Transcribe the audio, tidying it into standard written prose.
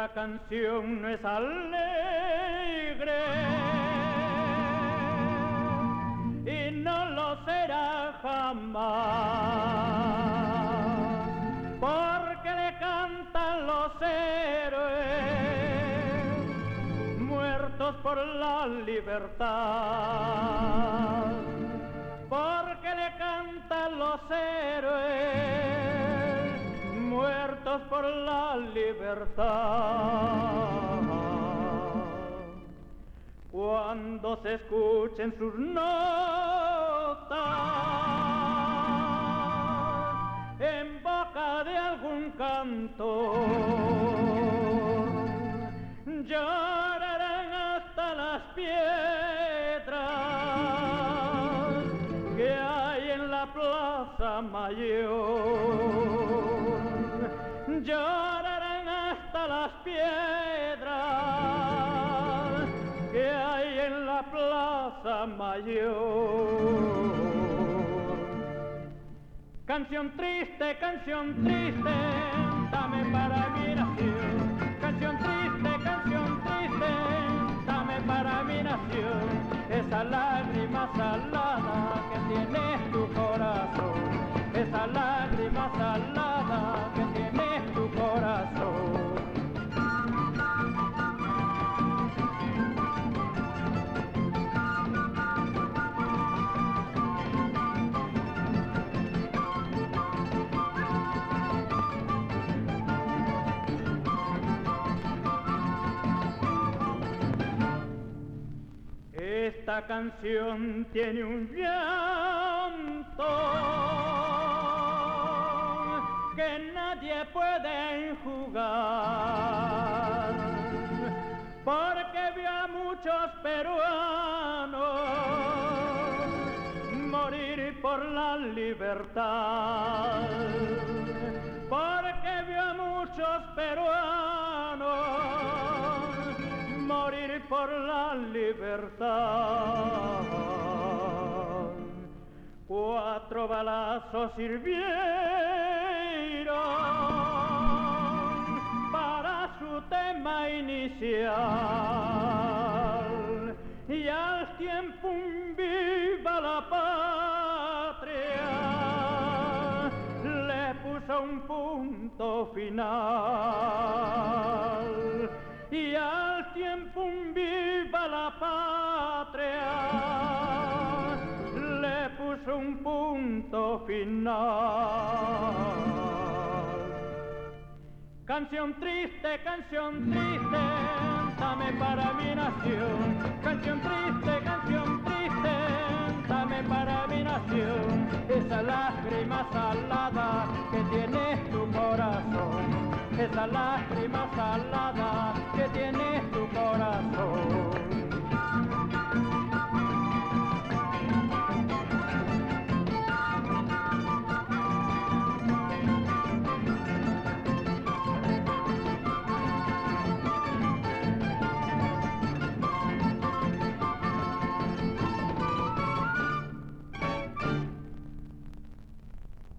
Esta canción no es alegre y no lo será jamás, porque le cantan los héroes muertos por la libertad, porque le cantan los héroes muertos por la libertad. Cuando se escuchen sus notas en boca de algún cantor, llorarán hasta las piedras que hay en la plaza mayor. Llorarán hasta las piedras que hay en la plaza mayor. Canción triste, dame para mi nación. Canción triste, dame para mi nación. Esa lágrima salada que tiene tu corazón, esa lágrima salada que tiene tu corazón. Esta canción tiene un llanto que nadie puede enjugar, porque vio a muchos peruanos morir por la libertad, porque vio a muchos peruanos morir por la libertad. 4 balazos sirvieron para su tema inicial, y al tiempo un viva la patria le puso un punto final, y al tiempo un viva la patria le puso un punto final. Canción triste, dame para mi nación. Canción triste, dame para mi nación. Esa lágrima salada que tiene tu corazón, esa lágrima